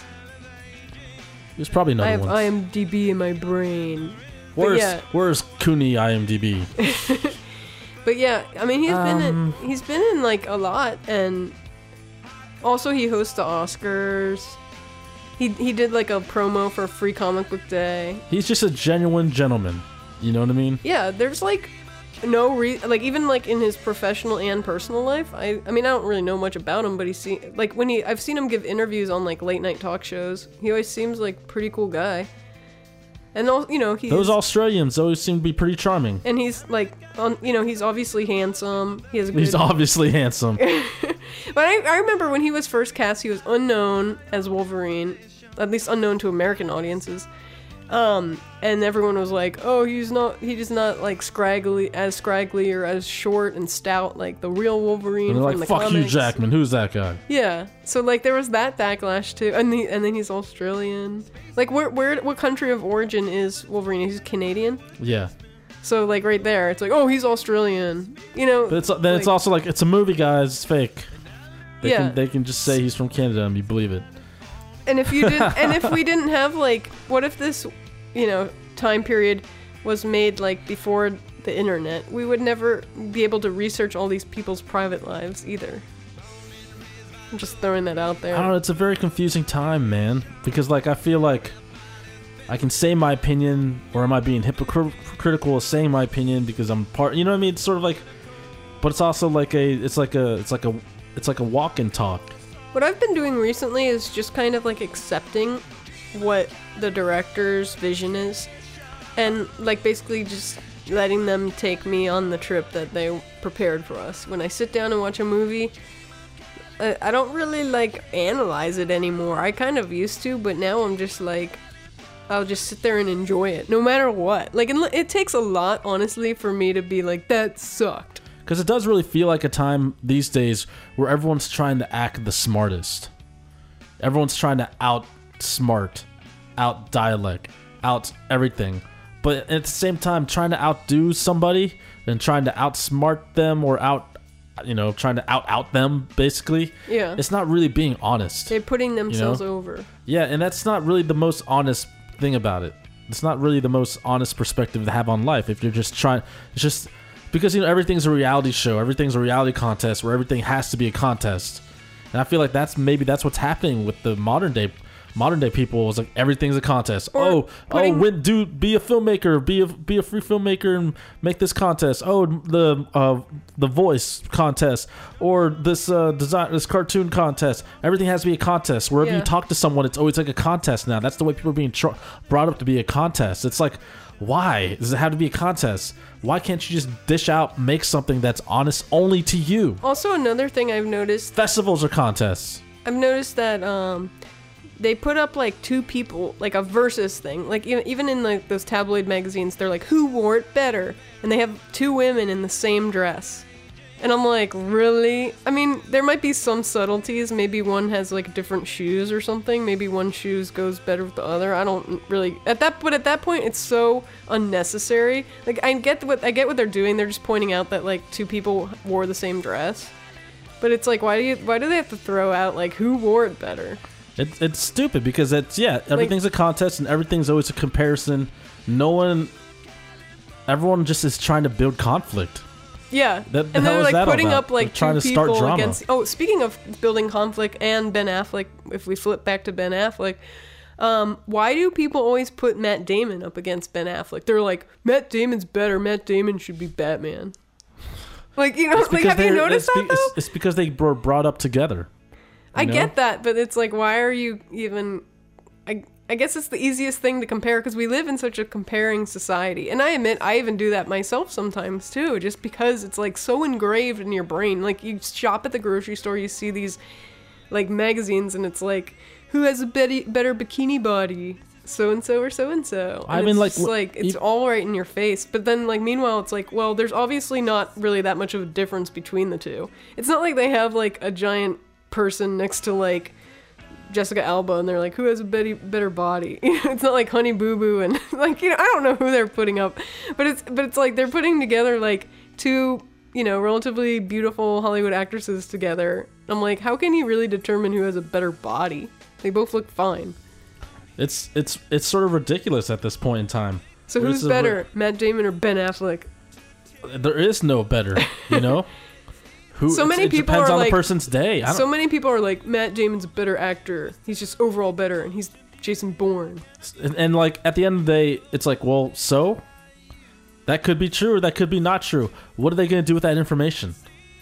He was probably another I have one. IMDb in my brain. But Where's yeah, Where's Cooney IMDb? but yeah, I mean he's been Um, in, he's been in like a lot, and also he hosts the Oscars. He he did like a promo for Free Comic Book Day. He's just a genuine gentleman. You know what I mean? Yeah, there's like no re like even like in his professional and personal life. I I mean I don't really know much about him, but he's seen like when he I've seen him give interviews on like late night talk shows. He always seems like a pretty cool guy. And also, you know, he's Those Australians always seem to be pretty charming. and he's like on you know, he's obviously handsome. He has a good He's obviously handsome. But I, I remember when he was first cast, he was unknown as Wolverine, at least unknown to American audiences. Um, and everyone was like, "Oh, he's not. He's not like scraggly, as scraggly or as short and stout like the real Wolverine." And they're from like, the "Fuck you, comics." Jackman. Who's that guy?" Yeah. So like there was that backlash too, and the, and then he's Australian. Like where where what country of origin is Wolverine? He's Canadian. Yeah. So like right there, it's like, oh, he's Australian. You know. But it's then like, it's also like it's a movie, guys. It's fake. They Yeah. can they can just say he's from Canada and you believe it. And if you did, and if we didn't have like, what if this, you know, time period was made like before the internet? We would never be able to research all these people's private lives either. I'm just throwing that out there. I don't know. It's a very confusing time, man. Because like I feel like I can say my opinion, or am I being hypocritical of saying my opinion because I'm part? You know what I mean? It's sort of like, but it's also like a, it's like a, it's like a, it's like a walk and talk. What I've been doing recently is just kind of like accepting what the director's vision is, and like basically just letting them take me on the trip that they prepared for us. When I sit down and watch a movie, I, I don't really like analyze it anymore. I kind of used to, but now I'm just like, I'll just sit there and enjoy it, no matter what. Like, it, it takes a lot, honestly, for me to be like, that sucked. Because it does really feel like a time these days where everyone's trying to act the smartest. Everyone's trying to outsmart, out dialect, out everything. But at the same time, trying to outdo somebody and trying to outsmart them or out, you know, trying to out out them, basically. Yeah. It's not really being honest. They're putting themselves you know? over. Yeah, and that's not really the most honest thing about it. It's not really the most honest perspective to have on life if you're just trying. It's just because, you know, everything's a reality show, everything's a reality contest where everything has to be a contest. And I feel like that's maybe that's what's happening with the modern day modern day people. Is like everything's a contest. Or oh, putting- oh, win, do be a filmmaker, be a be a free filmmaker and make this contest. Oh, the uh, the voice contest or this uh, design this cartoon contest. Everything has to be a contest. Wherever Yeah. you talk to someone, it's always like a contest now. That's the way people are being tr- brought up to be a contest. It's like, why does it have to be a contest? Why can't you just dish out, make something that's honest only to you? Also, another thing I've noticed, Festivals are contests. I've noticed that um, they put up like two people, like a versus thing. Like even even in like those tabloid magazines, they're like, who wore it better? And they have two women in the same dress. And I'm like, really? I mean, there might be some subtleties. Maybe one has like different shoes or something. Maybe one shoes goes better with the other. I don't really at that. But at that point, it's so unnecessary. Like I get what I get what they're doing. They're just pointing out that like two people wore the same dress. But it's like, why do you? Why do they have to throw out like who wore it better? It, it's stupid because it's yeah, everything's a contest and everything's always a comparison. No one, everyone just is trying to build conflict. Yeah, That- the and hell they're is like that putting about? up like They're trying two to start people drama. against. Oh, speaking of building conflict and Ben Affleck, if we flip back to Ben Affleck, um, why do people always put Matt Damon up against Ben Affleck? They're like, Matt Damon's better. Matt Damon should be Batman. Like you know, It's like because have you they're- noticed it's that be- though? it's, it's because they were brought up together. I you know? get that, but it's like, why are you even? I I guess it's the easiest thing to compare because we live in such a comparing society, and I admit I even do that myself sometimes too, just because it's like so engraved in your brain. Like you shop at the grocery store, you see these like magazines, and it's like, who has a better better bikini body? So and so or so and so. I mean, like, it's wh- like it's ev- all right in your face. But then, like, meanwhile, it's like, well, there's obviously not really that much of a difference between the two. It's not like they have like a giant person next to like Jessica Alba, and they're like, who has a better better body? It's not like Honey Boo Boo and like you know I don't know who they're putting up, but it's but it's like they're putting together like two you know relatively beautiful Hollywood actresses together. I'm like, how can you really determine who has a better body? They both look fine. It's it's it's sort of ridiculous at this point in time. So This who's is better, Matt Damon or Ben Affleck? where- There is no better, you know. Who? So it's- many it people depends are on like- the person's day. I don't, So many people are like, Matt Damon's a better actor. He's just overall better, and he's Jason Bourne. and, and like at the end of the day, it's like, well, so that could be true or that could be not true. What are they going to do with that information?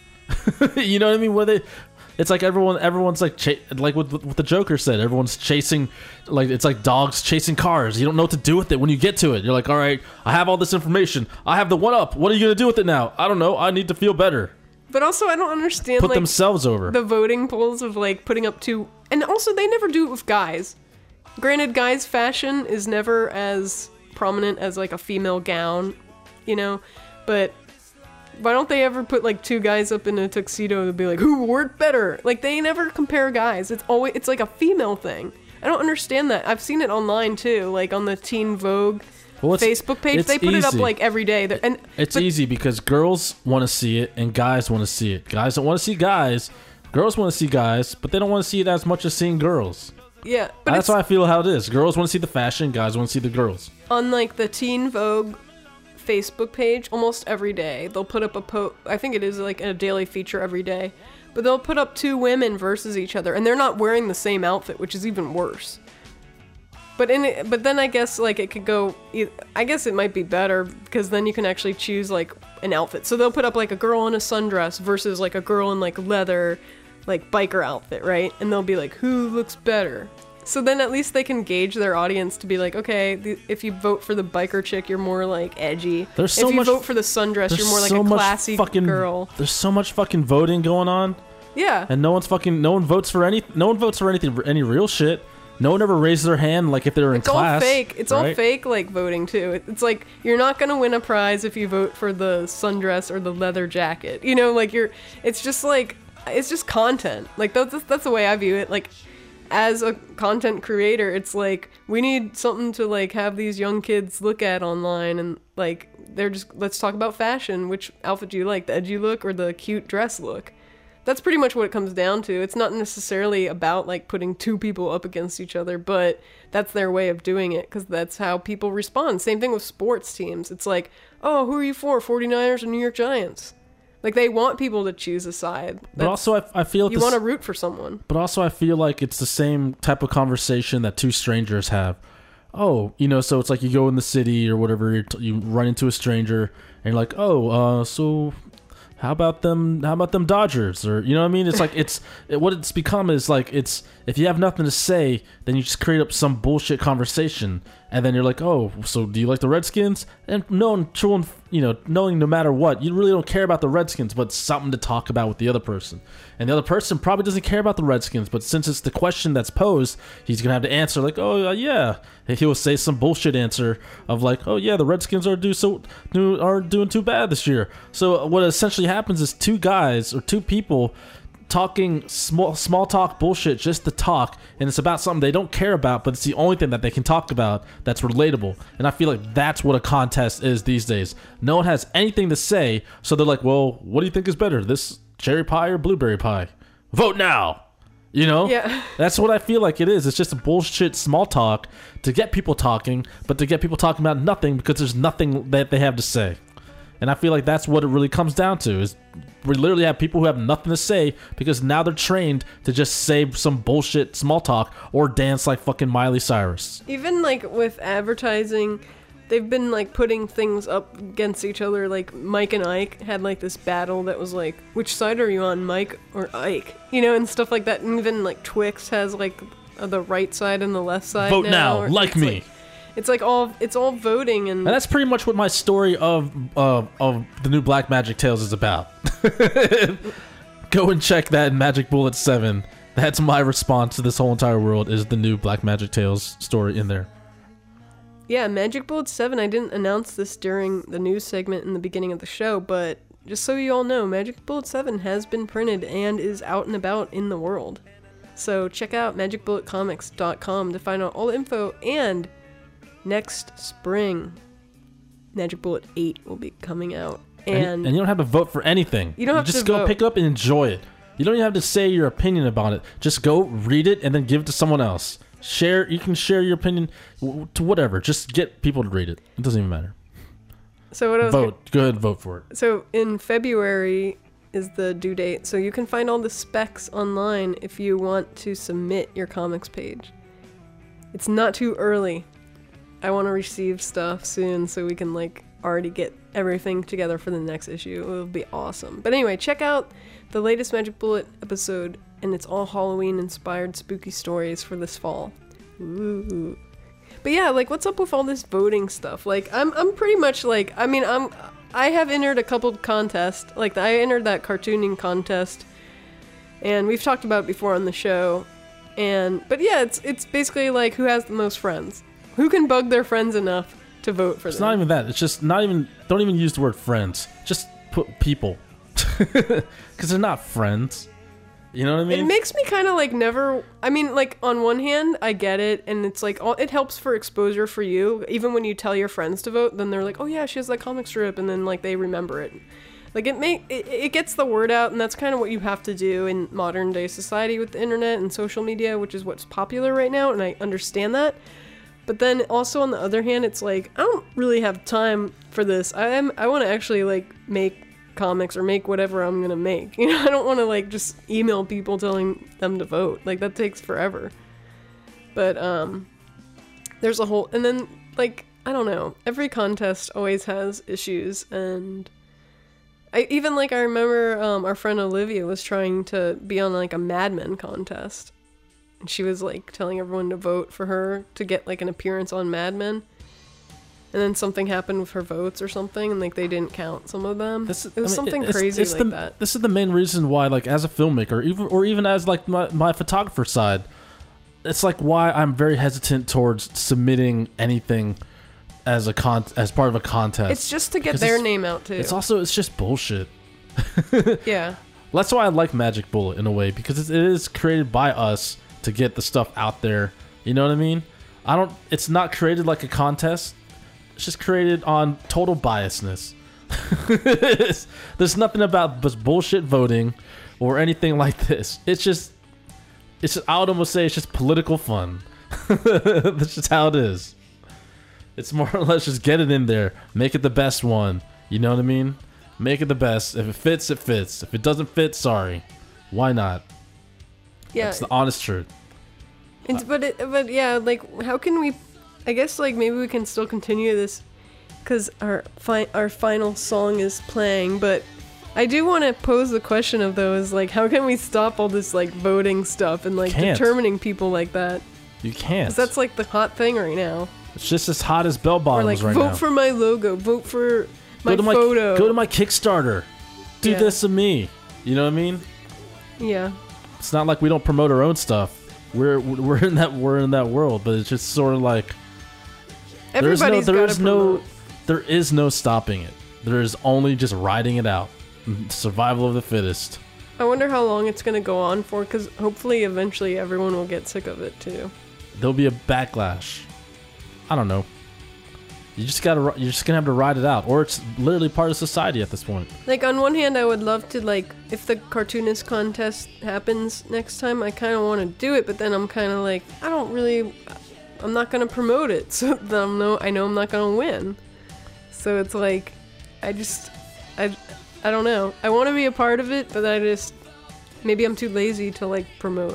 You know what I mean? What are they? It's like everyone, everyone's like, cha- like what, what the Joker said. Everyone's chasing, like it's like dogs chasing cars. You don't know what to do with it when you get to it. You're like, all right, I have all this information. I have the one up. What are you going to do with it now? I don't know. I need to feel better. But also, I don't understand Put like themselves over. the voting polls of like putting up two, and also they never do it with guys. granted, guys' fashion is never as prominent as like a female gown, you know, but why don't they ever put like two guys up in a tuxedo and be like, who wore it better? Like, they never compare guys. It's always, it's like a female thing. I don't understand that. I've seen it online too, like on the Teen Vogue well, Facebook page. They put easy. it up like every day. They're, and It's but, easy because girls want to see it and guys want to see it. Guys don't want to see guys. Girls want to see guys, but they don't want to see it as much as seeing girls. Yeah. But That's why I feel how it is. Girls want to see the fashion, guys want to see the girls. On like the Teen Vogue Facebook page, almost every day they'll put up a po I think it is like a daily feature every day, but they'll put up two women versus each other, and they're not wearing the same outfit, which is even worse. But in it, but then I guess like it could go, I guess it might be better because then you can actually choose like an outfit. So they'll put up like a girl in a sundress versus like a girl in like leather, like biker outfit, right? And they'll be like, who looks better? So then at least they can gauge their audience to be like, okay, the, if you vote for the biker chick, you're more like edgy. There's so if you much, vote for the sundress, you're more like so a classy fucking, girl. There's so much fucking voting going on. Yeah. And no one's fucking, no one votes for any, no one votes for anything, any real shit. No one ever raises their hand like if they were in it's class. It's all fake. It's right? all fake, like voting too. It's like you're not gonna win a prize if you vote for the sundress or the leather jacket. You know, like you're. It's just like it's just content. Like that's that's the way I view it. Like as a content creator, it's like we need something to like have these young kids look at online, and like they're just let's talk about fashion. Which outfit do you like, the edgy look or the cute dress look? That's pretty much what it comes down to. It's not necessarily about like putting two people up against each other, but that's their way of doing it because that's how people respond. Same thing with sports teams. It's like, oh, who are you for, forty-niners or New York Giants? Like they want people to choose a side. That's, but also I, I feel... You want to root for someone. But also I feel like it's the same type of conversation that two strangers have. Oh, you know, so it's like you go in the city or whatever, you, you run into a stranger and you're like, oh, uh, so... How about them? How about them Dodgers? Or you know what I mean? It's like it's it, what it's become is like it's if you have nothing to say, then you just create up some bullshit conversation, and then you're like, oh, so do you like the Redskins? And knowing true, and you know, knowing no matter what, you really don't care about the Redskins, but something to talk about with the other person, and the other person probably doesn't care about the Redskins, but since it's the question that's posed, he's gonna have to answer like, oh uh, yeah, and he'll say some bullshit answer of like, oh yeah, the Redskins are do so do, are doing too bad this year. So what essentially happens is two guys or two people talking small small talk bullshit just to talk, and it's about something they don't care about, but it's the only thing that they can talk about that's relatable. And I feel like that's what a contest is these days. No one has anything to say, so they're like, well, what do you think is better, this cherry pie or blueberry pie? Vote now. You know? Yeah. That's what I feel like it is. It's just a bullshit small talk to get people talking, but to get people talking about nothing because there's nothing that they have to say. And I feel like that's what it really comes down to, is we literally have people who have nothing to say because now they're trained to just say some bullshit small talk or dance like fucking Miley Cyrus. Even like with advertising, they've been like putting things up against each other. Like Mike and Ike had like this battle that was like, which side are you on, Mike or Ike? You know, and stuff like that. And even like Twix has like the right side and the left side. Vote now, now, like me. Like, It's like all it's all voting, and, and that's pretty much what my story of uh, of the new Black Magic Tales is about. Go and check that in Magic Bullet seven. That's my response to this whole entire world, is the new Black Magic Tales story in there. Yeah, Magic Bullet seven. I didn't announce this during the news segment in the beginning of the show, but just so you all know, Magic Bullet seven has been printed and is out and about in the world. So check out magic bullet comics dot com to find out all the info, and next spring, Magic Bullet eight will be coming out. And, and, and you don't have to vote for anything. You don't have you just to go vote. pick it up and enjoy it. You don't even have to say your opinion about it. Just go read it and then give it to someone else. Share. You can share your opinion to whatever. Just get people to read it. It doesn't even matter. So what else? Vote. Go ahead and vote for it. So in February is the due date. So you can find all the specs online if you want to submit your comics page. It's not too early. I want to receive stuff soon so we can like already get everything together for the next issue. It will be awesome. But anyway, check out the latest Magic Bullet episode, and it's all Halloween inspired spooky stories for this fall. Ooh. But yeah, like what's up with all this voting stuff? Like I'm I'm pretty much like I mean I'm I have entered a couple contests. Like I entered that cartooning contest, and we've talked about it before on the show. And but yeah, it's it's basically like who has the most friends, who can bug their friends enough to vote for It's them. not even that. It's just not even. Don't even use the word friends. Just put people, because they're not friends. You know what I mean? It makes me kind of like never. I mean, like on one hand, I get it, and it's like all, it helps for exposure for you. Even when you tell your friends to vote, then they're like, "Oh yeah, she has that comic strip," and then like they remember it. Like it make it, it gets the word out, and that's kind of what you have to do in modern day society with the internet and social media, which is what's popular right now, and I understand that. But then also on the other hand, it's like I don't really have time for this. I am I want to actually like make comics or make whatever I'm gonna make. You know, I don't want to like just email people telling them to vote. Like that takes forever. But um, there's a whole and then like I don't know. Every contest always has issues, and I even like I remember um, our friend Olivia was trying to be on like a Mad Men contest. And she was like telling everyone to vote for her to get like an appearance on Mad Men. And then something happened with her votes or something, and like they didn't count some of them. This, it was I mean, something it's, crazy it's like the, that. This is the main reason why, like, as a filmmaker, even or even as like my, my photographer side, it's like why I'm very hesitant towards submitting anything as a con as part of a contest. It's just to get Because their it's- name out too. It's also it's just bullshit. yeah. That's why I like Magic Bullet in a way, because it it is created by us to get the stuff out there. You know what I mean? I don't. It's not created like a contest. It's just created on total biasness. It's- There's nothing about just bullshit voting or anything like this. It's just. It's. I would almost say it's just political fun. That's just how it is. It's more or less just get it in there, make it the best one. You know what I mean? Make it the best. If it fits, it fits. If it doesn't fit, sorry. Why not? Yeah. That's the honest truth. It's, but it, but yeah, like how can we? I guess like maybe we can still continue this, because our fi- our final song is playing. But I do want to pose the question of those like how can we stop all this like voting stuff and like Can't. determining people like that? You can't. 'Cause that's like the hot thing right now. It's just as hot as bell Or bottoms like right vote now. for my logo, vote for my go to my photo. go to my Kickstarter. Do Yeah. this to me. You know what I mean? yeah. It's not like we don't promote our own stuff. We're we're in that we're in that world, but it's just sort of like there's no Everybody's there gotta is no promote. there is no stopping it. There is only just riding it out. Survival of the fittest. I wonder how long it's gonna go on for, because hopefully eventually everyone will get sick of it too. There'll be a backlash. I don't know. You just gotta ri- you're just gonna have to ride it out, or it's literally part of society at this point. Like on one hand, I would love to like if the cartoonist contest happens next time, I kind of want to do it, but then I'm kind of like I don't really, I'm not gonna promote it, so then I'm no, I know I'm not gonna win. So it's like, I just, I, I don't know. I want to be a part of it, but I just maybe I'm too lazy to like promote.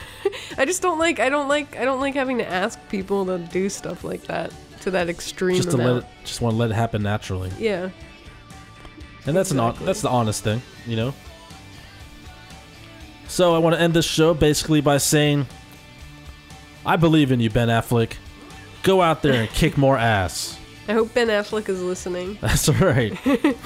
I just don't like I don't like I don't like having to ask people to do stuff like that to that extreme Just to amount. let it, just want to let it happen naturally. Yeah. And that's an Exactly. hon- that's the honest thing, you know. So I want to end this show basically by saying, I believe in you, Ben Affleck. Go out there and kick more ass. I hope Ben Affleck is listening. That's right.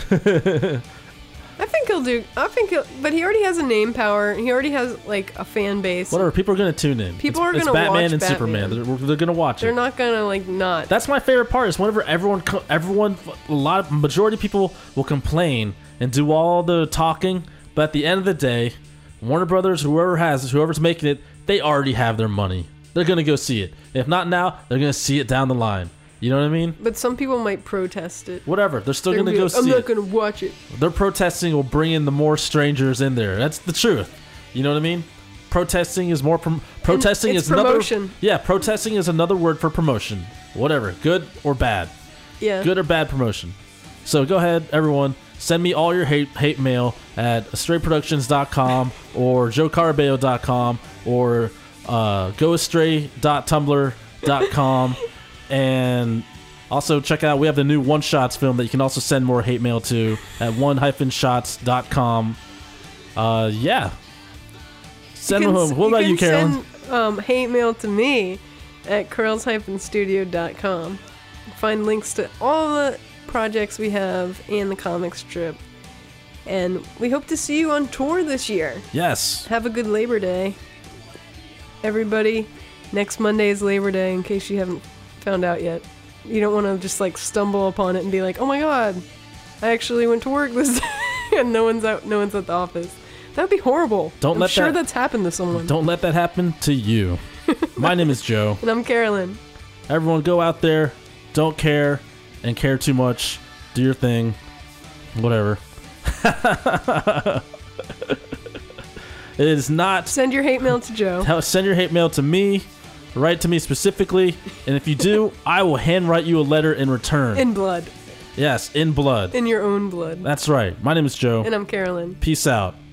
I think he'll do. I think he'll. But he already has a name power. He already has like a fan base. Whatever. People are gonna tune in. People it's, are it's gonna Batman watch and Batman. Superman. They're, they're gonna watch They're it. not gonna like not. That's my favorite part. Is whenever everyone, co- everyone, a lot of majority of people will complain and do all the talking, but at the end of the day, Warner Brothers, whoever has, whoever's making it, they already have their money. They're gonna go see it. If not now, they're gonna see it down the line. You know what I mean? But some people might protest it. Whatever. They're still They're gonna be go like, I'm see not it. gonna watch it. Their protesting will bring in the more strangers in there. That's the truth. You know what I mean? Protesting is more prom- protesting it's is another promotion. Yeah, protesting is another word for promotion. Whatever, good or bad. Yeah. Good or bad promotion. So go ahead, everyone. Send me all your hate hate mail at astray productions dot com or joe carabeo dot com or uh, go astray dot tumblr dot com. And also check out, we have the new One Shots film that you can also send more hate mail to at one dash shots dot com. Uh, yeah. Send You them can- home. What about you, can Carolyn? Send, um, hate mail to me at curls dash studio dot com. Find links to all the projects we have and the comic strip. And we hope to see you on tour this year. Yes. Have a good Labor Day. everybody, next Monday is Labor Day, in case you haven't found out yet. You don't want to just like stumble upon it and be like, oh my god, I actually went to work this day and no one's out, no one's at the office. That'd be horrible. Don't I'm let sure that, that's happened to someone. Don't let that happen to you. My name is Joe. And I'm Carolyn. Everyone go out there, don't care, and care too much. Do your thing. Whatever. It is not... Send your hate mail to Joe. Send your hate mail to me. Write to me specifically. And if you do, I will handwrite you a letter in return. In blood. Yes, in blood. In your own blood. That's right. My name is Joe. And I'm Carolyn. Peace out.